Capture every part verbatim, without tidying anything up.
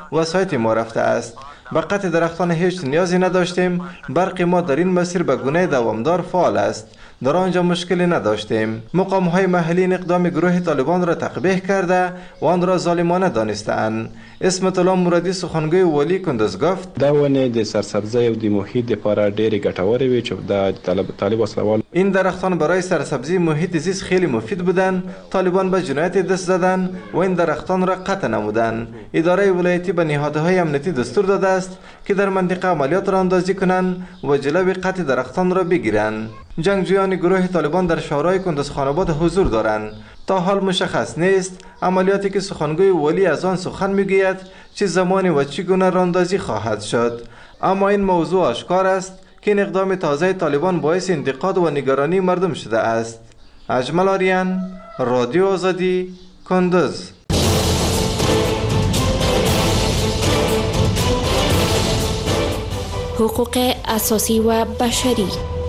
وسایت ما رفته است. به قطع درختان هیچ نیازی نداشتیم. برق ما در این مسیر به گونه دوامدار فعال است. در آنجا مشکلی نداشتیم. مقام های محلی این اقدام گروه طالبان را تقبیح کرده و آن را ظالمانه دانسته‌اند. اسمت الله مرادی سخنگوی والی کندز گفت دا ونه د سرسبزی او د محیط لپاره ډېرې ګټورې وي چې د طالب طالب وسلوال این درختان برای سرسبزی محیط زیست خیلی مفید بودند. طالبان به جنایت دست زدند و این درختان را قطع نمودند. اداره ولایتی به نهادهای امنیتی دستور داده است که در منطقه عملیات را اندازی کنند و جلوی قطع درختان را بگیرند. جنگجویان گروه طالبان در شورای کندز خاناباد حضور دارند. تا حال مشخص نیست عملیاتی که سخنگوی والی از آن سخن میگوید چه زمانی و چگونه راندازی خواهد شد. اما این موضوع آشکار است که این اقدام تازه طالبان باعث انتقاد و نگرانی مردم شده است. اجمل آریان، رادیو آزادی، کندز. حقوق اساسی و بشری.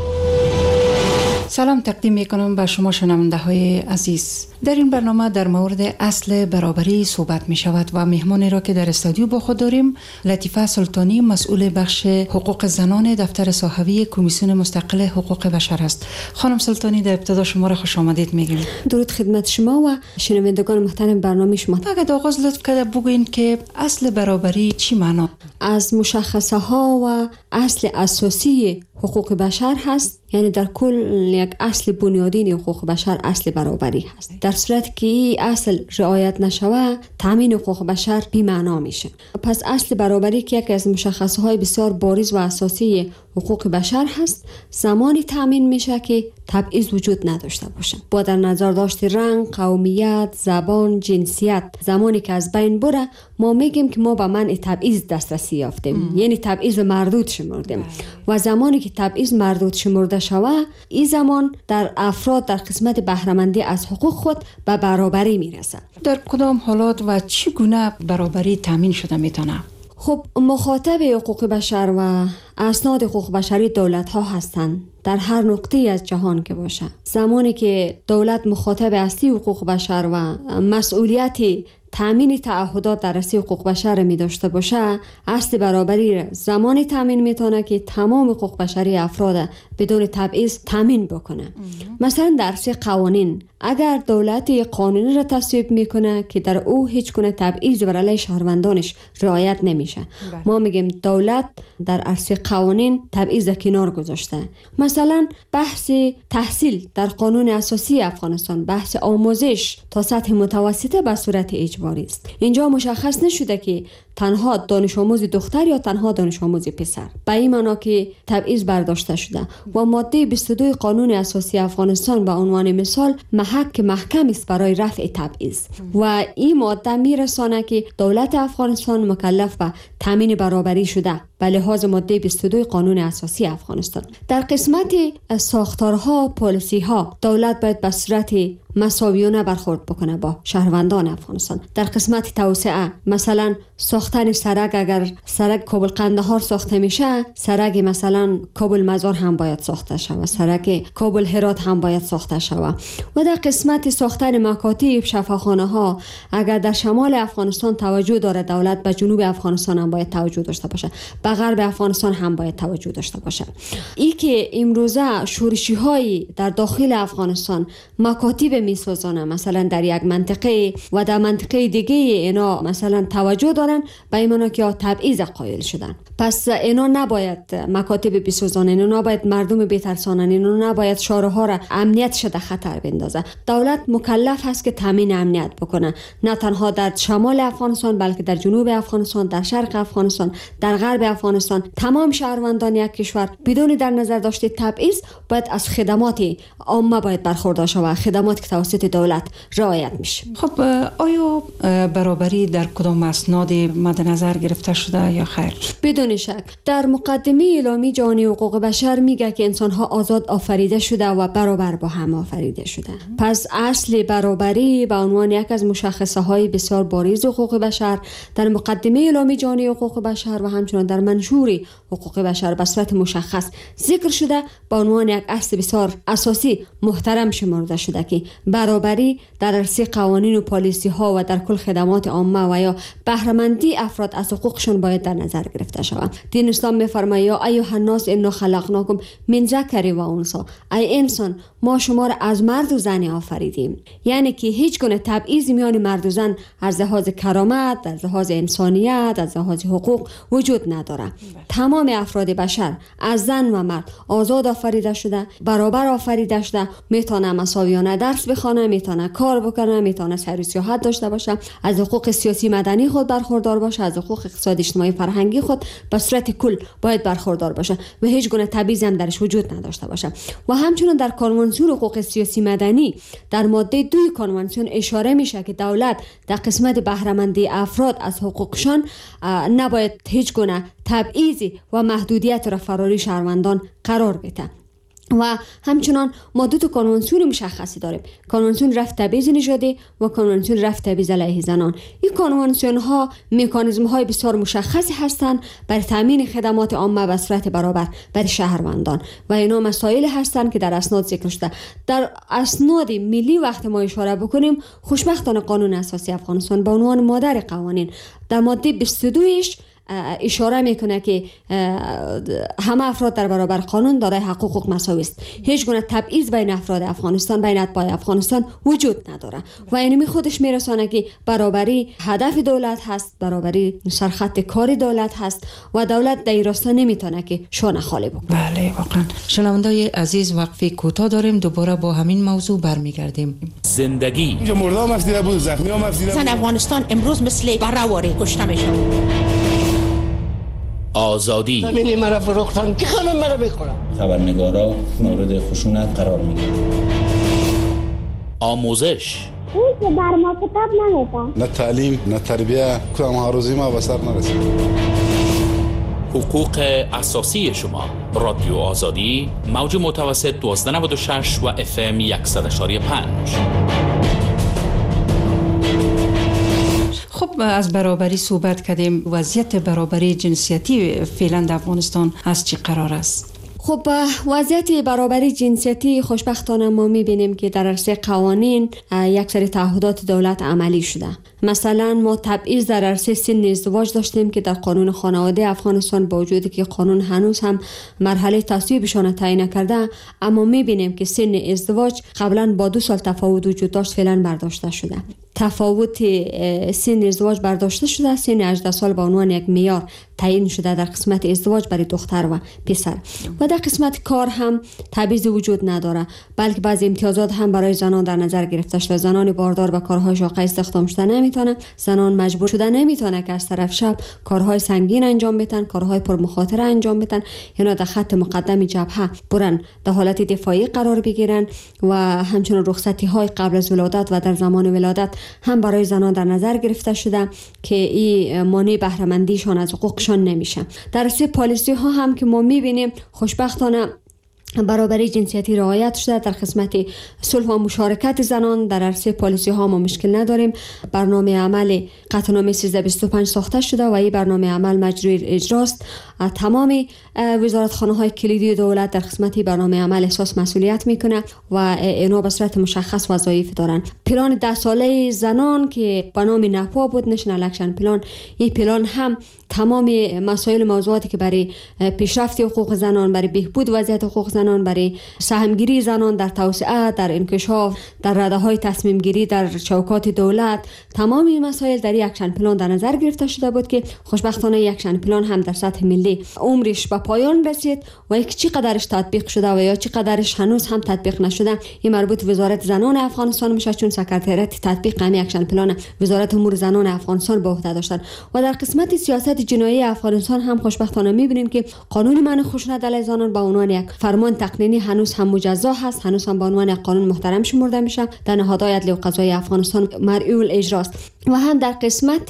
سلام تقدیم میکنم به شما شنونده های عزیز. در این برنامه در مورد اصل برابری صحبت می شود و مهمانی را که در استودیو با خود داریم لطیفه سلطانی مسئول بخش حقوق زنان دفتر صحوی کمیسیون مستقل حقوق بشر است. خانم سلطانی در ابتدا شما را خوش آمدید میگیم. درود خدمت شما و شنوندگان محترم برنامه شما. اگر آغاز لطف کرده بگوین که اصل برابری چی معنا؟ از مشخصه ها و اصل اساسی حقوق بشر هست، یعنی در کل یک اصل بنیادین حقوق بشر اصل برابری هست. در صورتی که این اصل رعایت نشوه تامین حقوق بشر بی معنا میشه. پس اصل برابری که یکی از مشخصه های بسیار بارز و اساسی حقوق بشر هست زمانی تامین میشه که تبعیض وجود نداشته باشه. با در نظر داشت رنگ، قومیت، زبان، جنسیت زمانی که از بین بره ما میگیم که ما به منع تبعیض دسترسی یافتیم، یعنی تبعیض مردود شمردیم. و زمانی که تبعیض مردود شمرده شوه این زمان در افراد در قسمت بهره‌مندی از حقوق خود به برابری میرسه. در کدام حالات و چگونه برابری تامین شده میتونه؟ خب مخاطب حقوق بشر و اسناد حقوق بشری دولت ها هستند در هر نقطه از جهان که باشه. زمانی که دولت مخاطب اصلی حقوق بشر و مسئولیت تامین تعهدات در راسته حقوق بشر می داشته باشه اصل برابری را زمانی تامین میتونه که تمام حقوق بشری افراد بدون تبعیض تامین بکنه. مثلا در راسته قوانین اگر دولت قانونی را تصویب میکنه که در او هیچ گونه تبعیض بر علیه شهروندانش رعایت نمیشه ما میگیم دولت در عرصه قوانین تبعیض کنار گذاشته. مثلا بحث تحصیل در قانون اساسی افغانستان بحث آموزش تا سطح متوسطه به صورت اجباری است. اینجا مشخص نشده که تنها دانش آموز دختر یا تنها دانش آموز پسر، به این معنا که تبعیض برداشته شده. و ماده بیست و دو قانون اساسی افغانستان به عنوان مثال محک محکم است برای رفع تبعیض و این ماده میرسانه که دولت افغانستان مکلف به تامین برابری شده به لحاظ ماده بیست و دو قانون اساسی افغانستان. در قسمت ساختارها پالیسی ها دولت باید به صورت مساویانه برخورد بکنه با شهروندان افغانستان. در قسمت توسعه مثلا ساختن سرک، اگر سرک کابل قندهار ساخته میشه سرک مثلا کابل مزار هم باید ساخته شود، سرک کابل هرات هم باید ساخته شود. و در قسمت ساختن مکاتب شفاخانه ها اگر در شمال افغانستان توجه داره دولت به جنوب افغانستان هم باید توجه داشته باشه، به غرب افغانستان هم باید توجه داشته باشه. ای که امروزه شورشی های در داخل افغانستان مکاتب میسازانه مثلا در یک منطقه و در منطقه دیگه اینا مثلا توجه دارن به این معنا که تبعیض قائل شدن. پس اینا نباید مکاتب بسازانه، اینا نباید مردم بترسانن، اینا نباید شهرها را امنیت شده خطر بندازه. دولت مکلف هست که تامین امنیت بکنه، نه تنها در شمال افغانستان بلکه در جنوب افغانستان، در شرق افغانستان، در غرب افغانستان. تمام شهروندان یک کشور بدون در نظر داشته تبعیض باید از خدمات عامه باید برخوردار شود، خدمات که توسط دولت رعایت میشه. خب آیا برابری در کدام اسناد مد نظر گرفته شده یا خیر؟ بدون شک در مقدمه اعلامیه جهانی حقوق بشر میگه که انسان‌ها آزاد آفریده شده و برابر با هم آفریده شده. پس اصل برابری به عنوان یک از مشخصه های بسیار بارز حقوق بشر در مقدمه اعلامیه جهانی حقوق بشر و همچنین در منشور حقوق بشر به صورت مشخص ذکر شده به عنوان یک اصل بسیار اساسی محترم شمرده شده که برابری در عرصه قوانین و پالیسی ها و در کل خدمات عامه و یا بهره مندی افراد از حقوقشون باید در نظر گرفته شود. دین اسلام می‌فرماید یا ایها الناس انا خلقناکم من ذکر و انثی، ای انسان ما شما را از مرد و زن آفریدیم. یعنی که هیچ گونه تبعیض میان مرد و زن از لحاظ کرامت، از لحاظ انسانیت، از لحاظ حقوق وجود نداره. تمام افراد بشر از زن و مرد آزاد آفریده شده، برابر آفریده شده، میتونه مساویانه درس بخونه، میتونه کار بکنه، میتونه سیر و سیاحت داشته باشه، از حقوق سیاسی مدنی خود برخوردار باشه، از حقوق اقتصادی اجتماعی فرهنگی خود به صورت کل باید برخوردار باشه و هیچ گونه تبعیض هم درش وجود نداشته باشه. و همچنین در کنوانسیون حقوق سیاسی مدنی در ماده دو کنوانسیون اشاره میشه که دولت در قسمت بهره مندی افراد از حقوقشان نباید هیچ گونه تبعیضی و محدودیت را فراری شهروندان قرار بده. و همچنان ما دو تا کنوانسیون مشخصی داریم، کنوانسیون رفع تبعیض نژادی و کنوانسیون رفع تبعیض علیه زنان. این کنوانسیون ها مکانیزم های بسیار مشخصی هستند برای تامین خدمات عامه به صورت برابر برای شهروندان و اینا مسائل هستند که در اسناد ذکر شده. در اسناد ملی وقت ما اشاره بکنیم، خوشبختانه قانون اساسی افغانستان به عنوان مادر قوانین در ماده بیست و دو اشاره میکنه که همه افراد در برابر قانون دارای حقوق مساوی است. هیچ گونه تبعیض بین افراد افغانستان، بین اتباع افغانستان وجود نداره و اینمی خودش میرسانه که برابری هدف دولت هست، برابری سرخط کار دولت هست و دولت در این راستا نمیتونه که شانه خالی بکنه. بله واقعا. شنوندای عزیز وقفه کوتاه داریم، دوباره با همین موضوع برمیگردیم. زندگی اینجا مردام افزیده بود، زخمی هم افزیده بود. زن افغانستان امروز مثل برهواره کشته میشه. آزادی زمینی مرا فروختن که خانم مرا بخورم. خبرنگارا مورد خشونت قرار میگیرن. آموزش اون که بر ما کتاب نمیدن، نه تعلیم نه تربیه، کدام هاروزی ما به سر نرسید. حقوق اساسی شما. رادیو آزادی، موج متوسط دوازده نود و شش و اف ام صد و شش و پنج. خب از برابری صحبت کردیم. وضعیت برابری جنسیتی فعلا در افغانستان از چی قرار است؟ خب وضعیت برابری جنسیتی خوشبختانه ما میبینیم که در عرصه قوانین یک سری تعهدات دولت عملی شده. مثلا ما تبعیض در عرصه سن ازدواج داشتیم که در قانون خانواده افغانستان با وجودی که قانون هنوز هم مرحله تصویبشان تعیین نکرده، اما میبینیم که سن ازدواج قبلا با دو سال تفاوت وجود داشت، فعلا برداشته شده. تفاوت سن ازدواج برداشته شده، سن هجده سال به عنوان یک معیار تعیین شده در قسمت ازدواج برای دختر و پسر. و در قسمت کار هم تبعیض وجود نداره، بلکه بعضی امتیازات هم برای زنان در نظر گرفته شده. زنان باردار به کارهای شاقه استخدام شده نمیتونه، زنان مجبور شده نمیتونه که از طرف شب کارهای سنگین انجام بدن، کارهای پرمخاطره انجام بدن، یا در خط مقدم جبهه برن در حالت دفاعی قرار بگیرن. و همچنین رخصتی های قبل از ولادت و در زمان ولادت هم برای زنان در نظر گرفته شده که این مانع بهره مندیشان از حقوقشان نمیشه. در سه پالیسی ها هم که ما میبینیم خوشبختانه برابری جنسیتی رعایت شده. در قسمت صلح و مشارکت زنان در عرصه پالیسی ها ما مشکل نداریم. برنامه عمل قطعنامه سیزده بیست و پنج ساخته شده و این برنامه عمل مجروی اجراست. تمام وزارتخانه های کلیدی دولت در قسمت برنامه عمل احساس مسئولیت میکنه و اینا به صورت مشخص وظایف دارن. پلان ده ساله زنان که به نام نپا بود، نشنال اکشن پلان، این پلان هم تمام مسائل موضوعاتی که برای پیشرفت حقوق زنان، برای بهبود وضعیت حقوق زنان، برای سهمگیری زنان در توسعه، در انکشاف، در رده‌های تصمیم گیری در چوکات دولت، تمام این مسائل در یک اکشن پلان در نظر گرفته شده بود که خوشبختانه یک اکشن پلان هم در سطح ملی عمرش به پایان رسید و یک چقدرش تطبیق شده و یا چقدرش هنوز هم تطبیق نشده این مربوط وزارت زنان افغانستان میشه، چون سکرتریات تطبیق همین اکشن پلان وزارت امور زنان افغانستان به عهده داشتن. و در قسمت سیاست جنایی افغانستان هم خوشبختانه میبینیم که قانون منع خشونت علیه زنان با عنوان یک فرمان تقنینی هنوز هم مجزا هست، هنوز هم به عنوان یک قانون محترم شمرده میشه، در نهادهای عدلی و قضایی افغانستان مرئی الاجراست. و هم در قسمت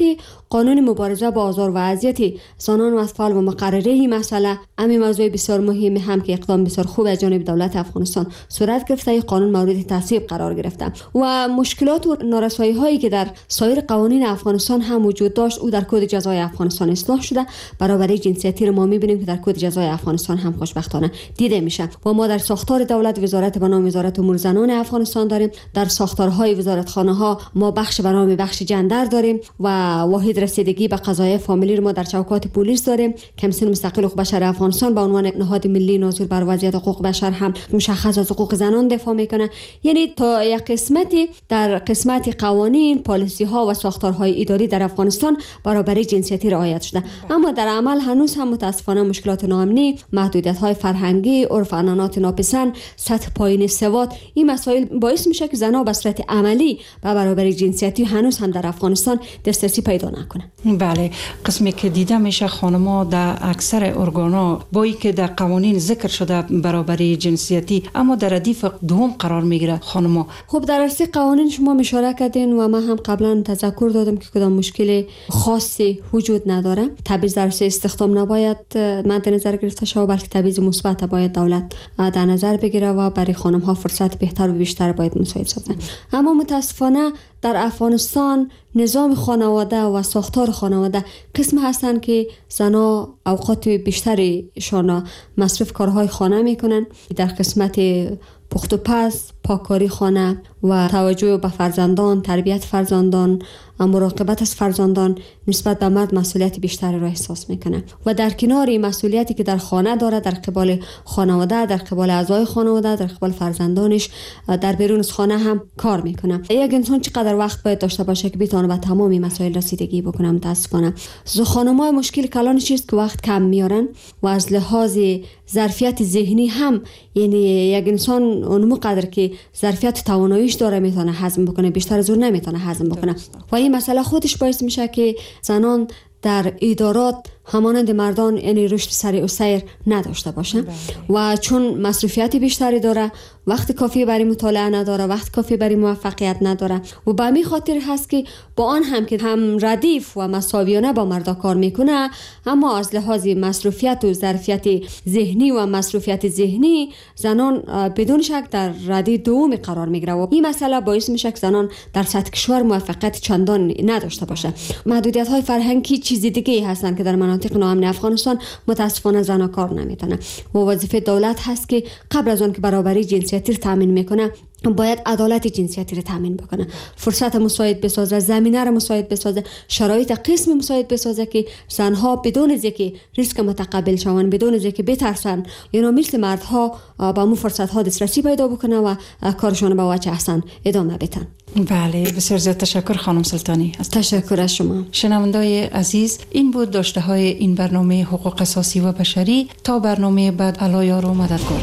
قانون مبارزه با آزار و اذیت زنان و اطفال و مقرره این مسئله همین موضوع بسیار مهمی هم که اقدام بسیار خوب از جانب دولت افغانستان صورت گرفته. این قانون مورد تصویب قرار گرفته و مشکلات و نارسایی هایی که در سایر قوانین افغانستان هم وجود داشت او در کد جزای افغانستان اصلاح شده. برابری جنسیتی رو ما می‌بینیم که در کد جزای افغانستان هم خوشبختانه دیده میشه و ما در ساختار دولت وزارت به نام وزارت امور زنان افغانستان داریم. در ساختارهای وزارتخانه‌ها ما بخش به نام بخش جندر داریم و واحد رسیدگی به قضایا فامیلی رو ما در چوکات پلیس داریم. کمیسیون مستقل حقوق بشر افغانستان به عنوان نهاد ملی ناظر بر وضعیت حقوق بشر هم مشخص از حقوق زنان دفاع میکنه. یعنی تا یک قسمتی در قسمت قوانین، پالیسی ها و ساختارهای اداری در افغانستان برابری جنسیتی رعایت شده، اما در عمل هنوز هم متاسفانه مشکلات ناامنی، محدودیت های فرهنگی، عرف عنعنات ناپسند، سطح پایین سواد، این مسائل باعث میشه که زنها به صورت عملی به برابری جنسیتی هنوز هم در افغانستان دسترسی پیدا نکنه. بله، قسمی که دیده میشه خانم‌ها در اکثر ارگانا با اینکه در قوانین ذکر شده برابری جنسیتی اما در ردیف دوم قرار میگیره خانم‌ها. خب در اصل قوانین شما اشاره کردین و من هم قبلا تذکر دادم که کدام مشکل خاصی وجود نداره. تبعیض در استخدام نباید مد نظر گرفته شود، بلکه تبعیض مثبت باید دولت در نظر بگیره و برای خانم‌ها فرصت بهتر و بیشتر باید مساعد سازه. اما متاسفانه در افغانستان نظام خانواده و ساختار خانواده قسم هستند که زنها اوقات بیشتریشان مصرف کارهای خانه میکنن. در قسمت پخت و پز، پاککاری خانه و توجه به فرزندان، تربیت فرزندان، مراقبت از فرزندان نسبت به مرد مسئولیت بیشتری را احساس میکنه و در کنار این مسئولیتی که در خانه داره، در قبال خانواده، در قبال اعضای خانواده، در قبال فرزندانش، در بیرون از خانه هم کار میکنه. یک انسان چقدر وقت باید داشته باشه که بتونه به تمام این مسائل رسیدگی بکنه؟ متاسفانه خانم‌ها مشکل کلان چیست که وقت کم میارن و از لحاظ ظرفیت ذهنی هم، یعنی یک انسان اون قدر که ظرفیت تواناییش داره میتونه هضم بکنه، بیشتر از اون نمیتونه هضم بکنه و این مسئله خودش باعث میشه که زنان در ادارات همانند مردان یعنی رشد سریع و سیر نداشته باشه و چون مصروفیت بیشتری داره، وقت کافی برای مطالعه نداره، وقت کافی برای موفقیت نداره و به همین خاطر هست که با آن هم که هم ردیف و مساویانه با مردا کار میکنه، اما از لحاظ مصروفیت و ظرفیت ذهنی و مصروفیت ذهنی زنان بدون شک در ردیف دوم قرار میگیره و این مسئله باعث میشه که زنان در سطح کشور موفقیت چندان نداشته باشه. محدودیت های فرهنگی چیز دیگه هستن که در مناطق ناامن افغانستان متاسفانه زنان کار نمیتونه و وظیفه دولت هست که قبل از اون که برابری جنسیتی رو تامین میکنه باید عدالت جنسیتی رو تامین بکنه، فرصت مساعد بسازه، زمینه رو مساعد بسازه، شرایط قسم مساعد بسازه که زنها بدون از اینکه ریسک متقبل شوند، بدون از اینکه بترسن، یعنی مثل مردها با مو فرصت ها دسترسی پیدا بکنه و کارشون به وجه احسن ادامه بدن. بله، بسیار زیاد تشکر خانم سلطانی. تشکر از شما. شنوندای عزیز، این بود داشته های این برنامه حقوق اساسی و بشری. تا برنامه بعد، الله یار و مددگار.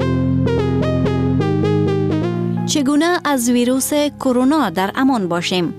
چگونه از ویروس کرونا در امان باشیم؟